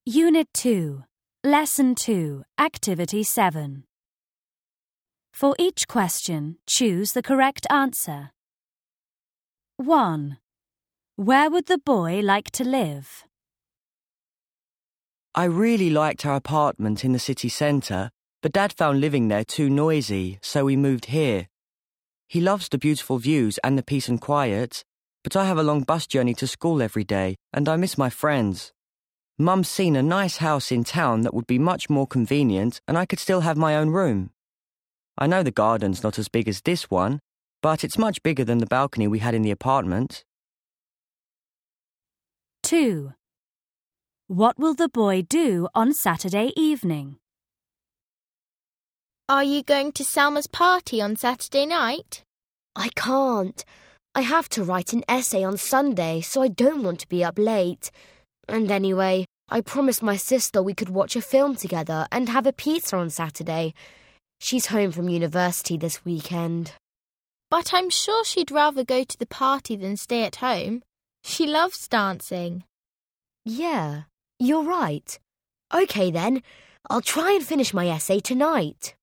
Unit 2, Lesson 2, Activity 7. For each question, choose the correct answer. 1. Where would the boy like to live? I really liked our apartment in the city centre, but Dad found living there too noisy, so we moved here. He loves the beautiful views and the peace and quiet, but I have a long bus journey to school every day, and I miss my friends. Mum's seen a nice house in town that would be much more convenient, and I could still have my own room. I know the garden's not as big as this one, but it's much bigger than the balcony we had in the apartment. 2. What will the boy do on Saturday evening? Are you going to Selma's party on Saturday night? I can't. I have to write an essay on Sunday, so I don't want to be up late. And anyway, I promised my sister we could watch a film together and have a pizza on Saturday. She's home from university this weekend. But I'm sure she'd rather go to the party than stay at home. She loves dancing. Yeah, you're right. OK then, I'll try and finish my essay tonight.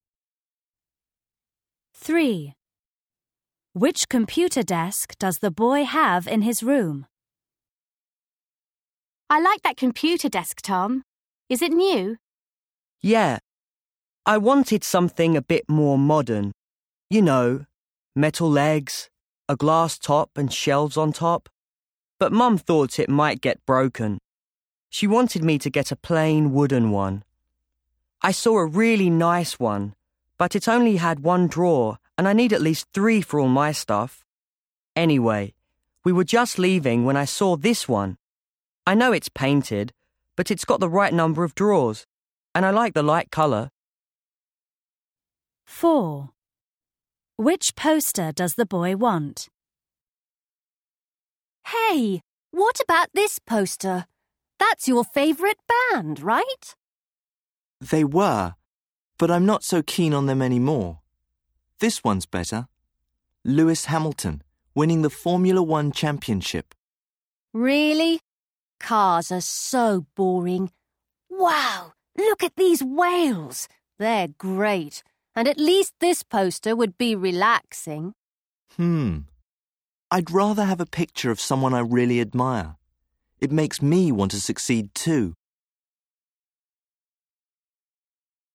3. Which computer desk does the boy have in his room? I like that computer desk, Tom. Is it new? Yeah. I wanted something a bit more modern. You know, metal legs, a glass top and shelves on top. But Mum thought it might get broken. She wanted me to get a plain wooden one. I saw a really nice one, but it only had one drawer and I need at least 3 for all my stuff. Anyway, we were just leaving when I saw this one. I know it's painted, but it's got the right number of drawers, and I like the light colour. 4. Which poster does the boy want? Hey, what about this poster? That's your favourite band, right? They were, but I'm not so keen on them anymore. This one's better. Lewis Hamilton, winning the Formula One championship. Really? Cars are so boring. Wow, look at these whales. They're great. And at least this poster would be relaxing. I'd rather have a picture of someone I really admire. It makes me want to succeed too.